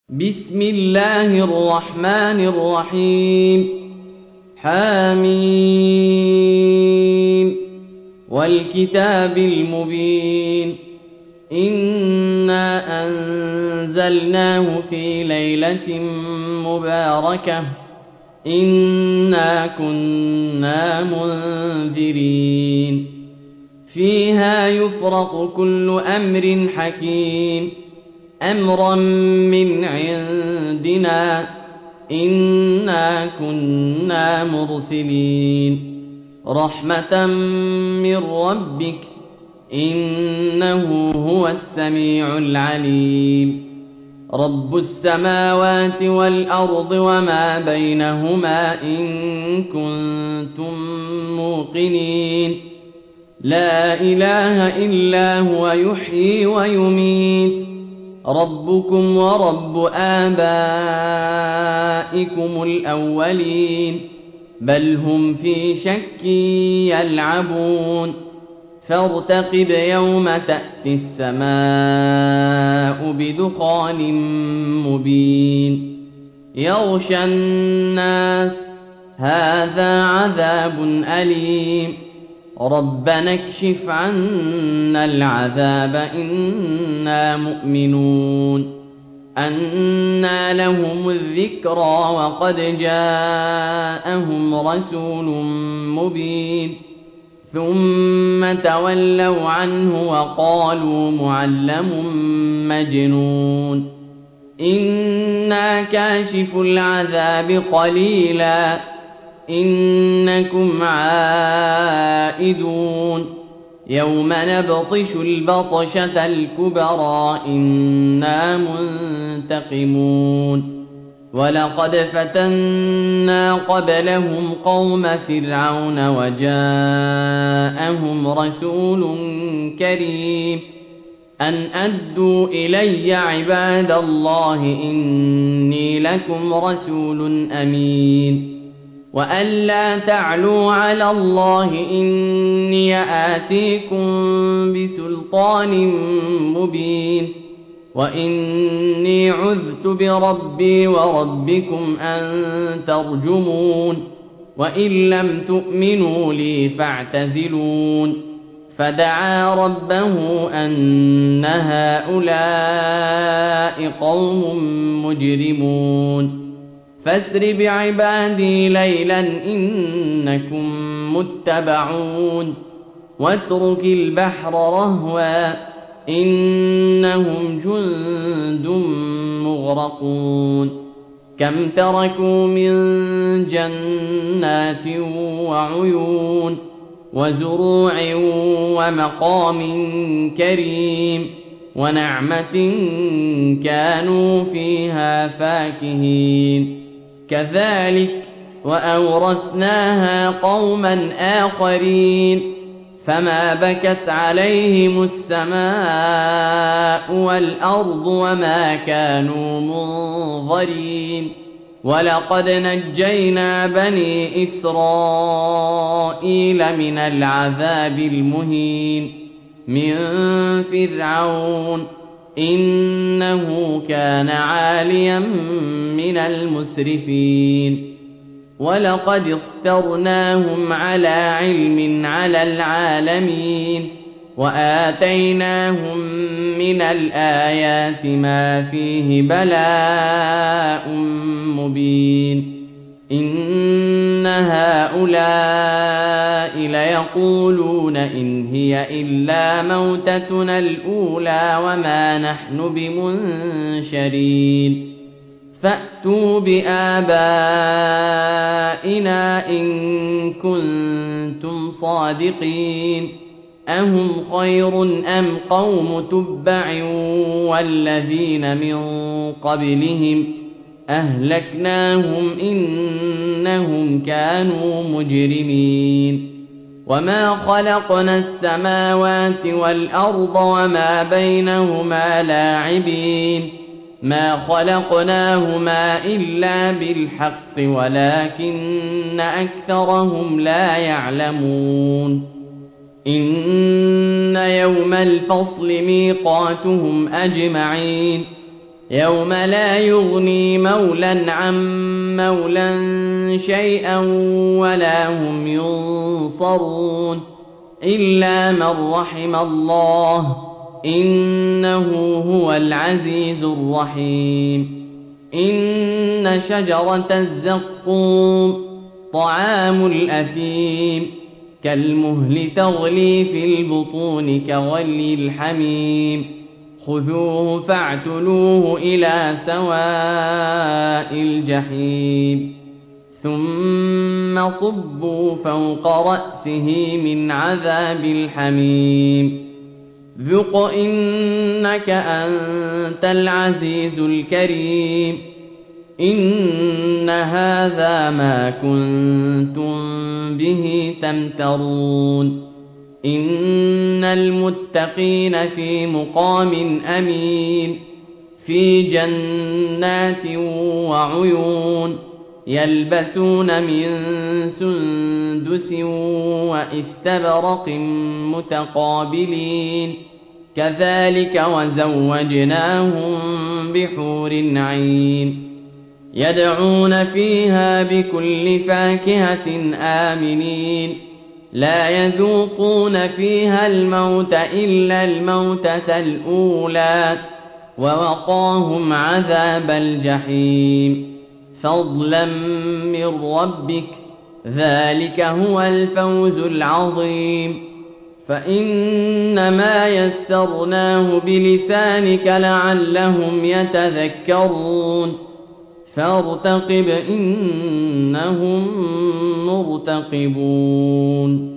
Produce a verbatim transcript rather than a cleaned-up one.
بسم الله الرحمن الرحيم. حميم والكتاب المبين. إنا أنزلناه في ليلة مباركة إنا كنا منذرين فيها يفرق كل أمر حكيم أمرا من عندنا إنا كنا مرسلين رحمة من ربك إنه هو السميع العليم. رب السماوات والأرض وما بينهما إن كنتم موقنين لا إله إلا هو يحيي ويميت ربكم ورب آبائكم الأولين بل هم في شك يلعبون فارتقب يوم تأتي السماء بدخان مبين يغشى الناس هذا عذاب أليم ربنا اكشف عنا العذاب إنا مؤمنون. أنى لهم الذكرى وقد جاءهم رسول مبين ثم تولوا عنه وقالوا معلم مجنون إنا كاشف العذاب قليلا إنكم عائدون يوم نبطش البطشة الكبرى إنا منتقمون. ولقد فتنا قبلهم قوم فرعون وجاءهم رسول كريم أن أدوا إلي عباد الله إني لكم رسول أمين وأن لا تعلوا على الله إني آتيكم بسلطان مبين وإني عذت بربي وربكم أن ترجمون وإن لم تؤمنوا لي فاعتزلون. فدعا ربه أن هؤلاء قوم مجرمون فاسر بعبادي ليلا إنكم متبعون واترك البحر رهوا إنهم جند مغرقون. كم تركوا من جنات وعيون وزروع ومقام كريم ونعمة كانوا فيها فاكهين كذلك وأورثناها قوما آخرين فما بكت عليهم السماء والأرض وما كانوا منظرين. ولقد نجينا بني إسرائيل من العذاب المهين من فرعون إنه كان عاليا من المسرفين. ولقد اخترناهم على علم على العالمين وآتيناهم من الآيات ما فيه بلاء مبين. إن هؤلاء ليقولون إن هي إلا موتتنا الأولى وما نحن بمنشرين فأتوا بآبائنا إن كنتم صادقين أهم خير أم قوم تبع والذين من قبلهم أهلكناهم إنهم كانوا مجرمين. وما خلقنا السماوات والأرض وما بينهما لاعبين ما خلقناهما إلا بالحق ولكن أكثرهم لا يعلمون. إن يوم الفصل ميقاتهم أجمعين يوم لا يغني مولى عن مولى شيئا ولا هم ينصرون إلا من رحم الله إنه هو العزيز الرحيم إن شجرة الزقوم طعام الأثيم كالمهل تغلي في البطون كغلي الحميم خذوه فاعتلوه إلى سواء الجحيم ثم صبوا فوق رأسه من عذاب الحميم ذق إنك أنت العزيز الكريم إن هذا ما كنتم به تمترون إن المتقين في مقام أمين في جنات وعيون يلبسون من سندس وإستبرق متقابلين كذلك وزوجناهم بحور عين يدعون فيها بكل فاكهة آمنين لا يذوقون فيها الموت إلا الموتة الأولى ووقاهم عذاب الجحيم فضلا من ربك ذلك هو الفوز العظيم فإنما يسرناه بلسانك لعلهم يتذكرون فارتقب إنهم مرتقبون